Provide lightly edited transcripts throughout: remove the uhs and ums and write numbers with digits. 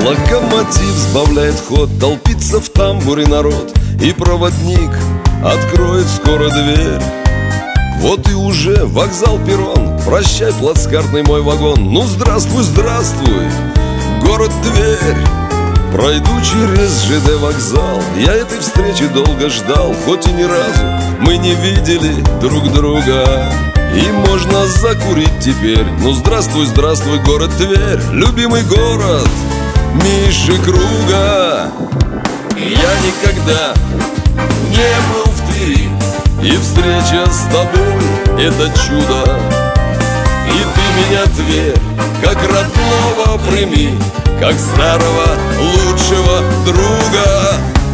Локомотив сбавляет ход, толпится в тамбуре народ, и проводник откроет скоро дверь. Вот и уже вокзал, перрон, прощай, плацкартный мой вагон. Ну здравствуй, здравствуй, город Тверь. Пройду через ЖД вокзал, я этой встречи долго ждал, хоть и ни разу мы не видели друг друга. И можно закурить теперь. Ну здравствуй, здравствуй, город Тверь, любимый город Миши Круга. Я никогда не был в Твери, и встреча с тобой — это чудо. И ты меня, Тверь, как родного прими, как старого лучшего друга.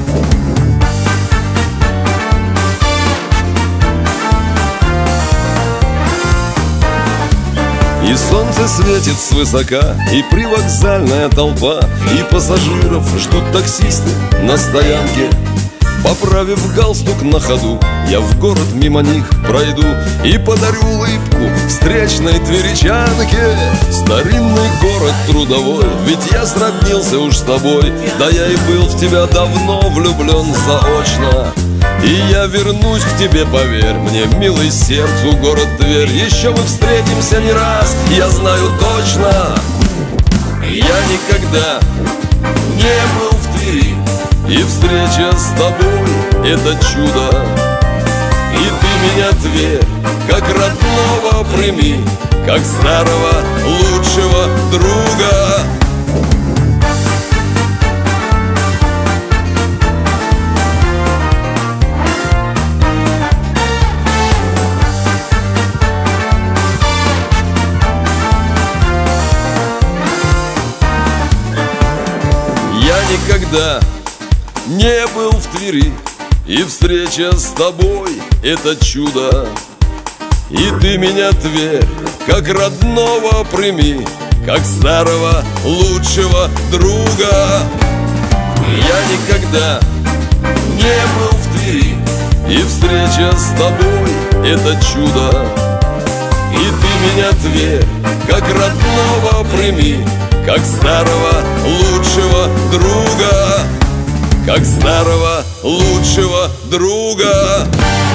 И солнце светит свысока, и привокзальная толпа, и пассажиров ждут таксисты на стоянке. Поправив галстук на ходу, я в город мимо них пройду и подарю улыбку встречной тверичанке. Старинный город трудовой, ведь я сроднился уж с тобой. Да я и был в тебя давно влюблен заочно. И я вернусь к тебе, поверь мне, милый сердцу город Тверь. Еще мы встретимся не раз, я знаю точно. Я никогда не был в Твери, и встреча с тобой — это чудо. И ты меня, Тверь, как родного прими, как старого лучшего друга. Я никогда не был в Твери, и встреча с тобой — это чудо. И ты меня, Тверь, как родного прими, как старого лучшего друга. Я никогда не был в Твери, и встреча с тобой — это чудо. И ты меня, Тверь, как родного прими, как старого лучшего друга. Как старого лучшего друга.